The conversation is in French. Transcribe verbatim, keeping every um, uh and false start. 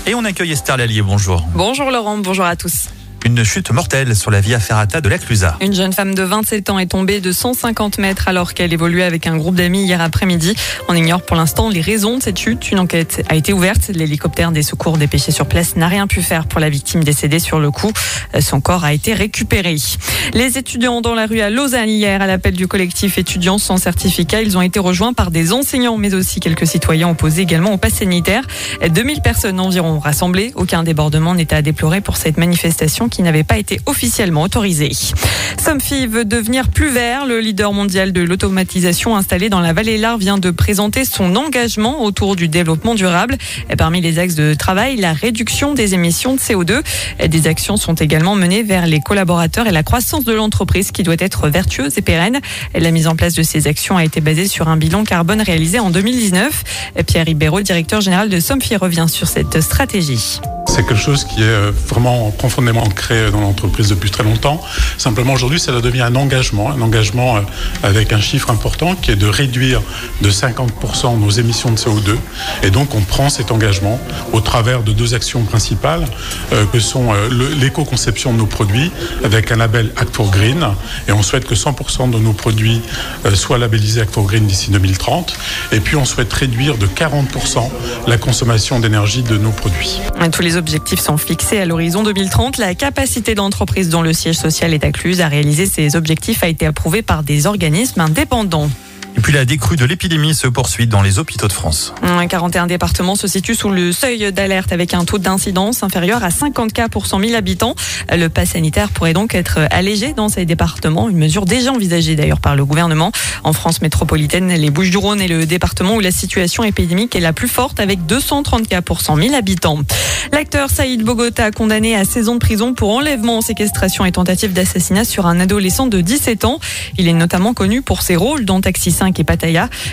Et on accueille Esther Lallier, bonjour. Bonjour Laurent, bonjour à tous. Une chute mortelle sur la via ferrata de la Clusaz. Une jeune femme de vingt-sept ans est tombée de cent cinquante mètres alors qu'elle évoluait avec un groupe d'amis hier après-midi. On ignore pour l'instant les raisons de cette chute. Une enquête a été ouverte. L'hélicoptère des secours dépêché sur place n'a rien pu faire pour la victime décédée sur le coup. Son corps a été récupéré. Les étudiants dans la rue à Lausanne hier, à l'appel du collectif étudiants sans certificat, ils ont été rejoints par des enseignants mais aussi quelques citoyens opposés également au pass sanitaire. deux mille personnes environ rassemblées. Aucun débordement n'était à déplorer pour cette manifestation qui n'avait pas été officiellement autorisé. Somfy veut devenir plus vert. Le leader mondial de l'automatisation installé dans la vallée Lar vient de présenter son engagement autour du développement durable. Et parmi les axes de travail, la réduction des émissions de C O deux. Des actions sont également menées vers les collaborateurs et la croissance de l'entreprise qui doit être vertueuse et pérenne. La mise en place de ces actions a été basée sur un bilan carbone réalisé en deux mille dix-neuf. Pierre Ribeiro, directeur général de Somfy, revient sur cette stratégie. C'est quelque chose qui est vraiment profondément ancré dans l'entreprise depuis très longtemps. Simplement aujourd'hui, ça devient un engagement, un engagement avec un chiffre important qui est de réduire de cinquante pour cent nos émissions de C O deux. Et donc on prend cet engagement au travers de deux actions principales euh, que sont euh, l'éco-conception de nos produits avec un label Act for Green. Et on souhaite que cent pour cent de nos produits euh, soient labellisés Act for Green d'ici deux mille trente. Et puis on souhaite réduire de quarante pour cent la consommation d'énergie de nos produits. Tous les objectifs sont fixés à l'horizon deux mille trente. La capacité d'entreprise dont le siège social est à Cluse à réaliser ces objectifs a été approuvée par des organismes indépendants. Et puis la décrue de l'épidémie se poursuit dans les hôpitaux de France. quarante et un départements se situent sous le seuil d'alerte avec un taux d'incidence inférieur à cinquante cas pour cent mille habitants. Le pass sanitaire pourrait donc être allégé dans ces départements, une mesure déjà envisagée d'ailleurs par le gouvernement. En France métropolitaine, les Bouches-du-Rhône est le département où la situation épidémique est la plus forte avec deux cent trente cas pour cent mille habitants. L'acteur Saïd Bogota, condamné à seize ans de prison pour enlèvement, séquestration et tentative d'assassinat sur un adolescent de dix-sept ans. Il est notamment connu pour ses rôles dans Taxi cinq et Pattaya.